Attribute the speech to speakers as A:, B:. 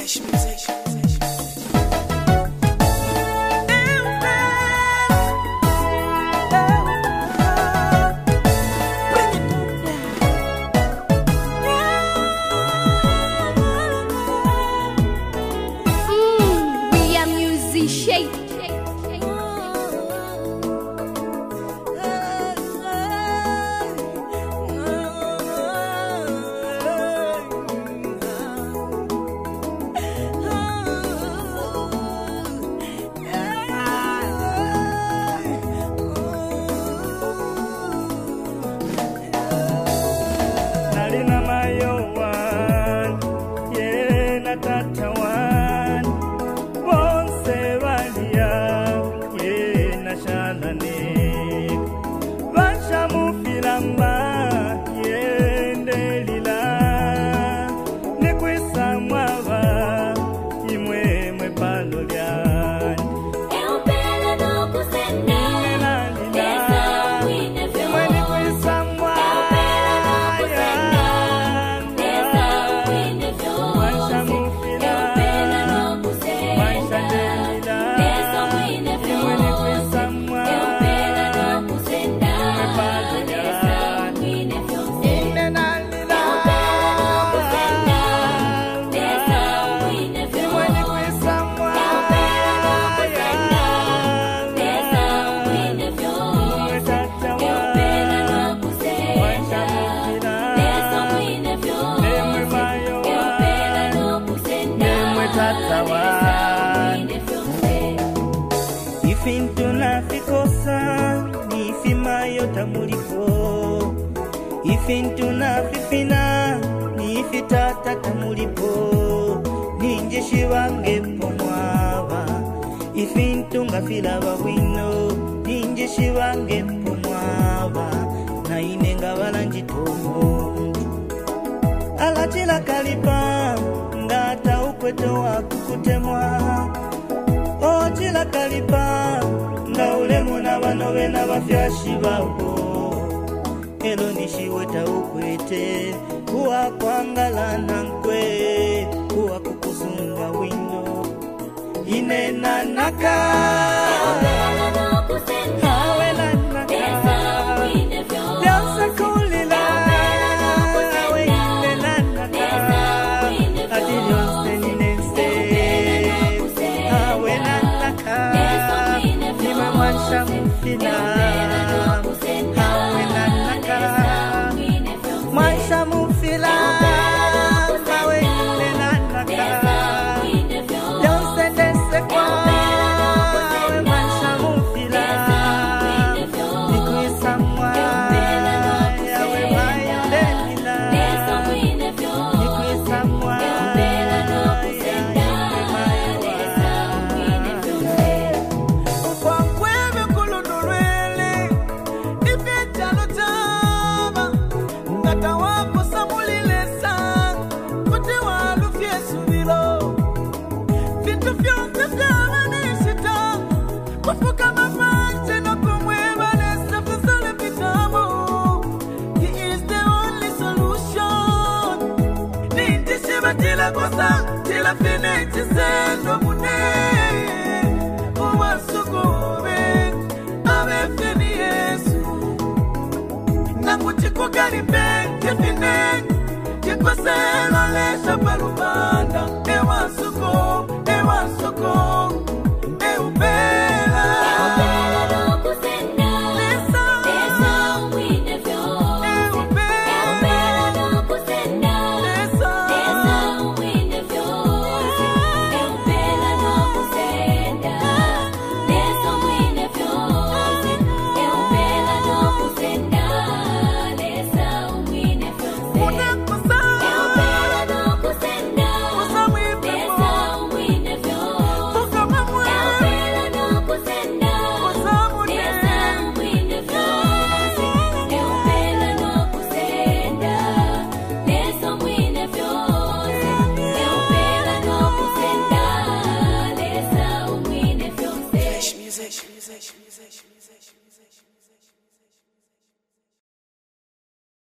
A: Ifintuna fifina ni fitata tamulipo ninje shiwange pomwaba ifintunga filaba wino ninje shiwange pomwaba na inenga balanjitomo alachila kalipa ngata ukweto wa kukutemwa ochila kalipa ngaulemu na banobe na bafyashi babo elo nishiweta ukwete kuwa kwangala nankwe kuwa kukusunga wino inena naka hawela naka yasa kulila hawe inena naka adilionse ninense hawela naka nima mwansha mfina Maisha mufila kawe nenanaka Yonse dese kwa we maisha mufila Nikuisa mwa yawe mayo lenila Nikuisa mwa Tila fine chisendo mune Uwasukube Awe fini Yesu Nangu chiko gani ben Kifine Chiko se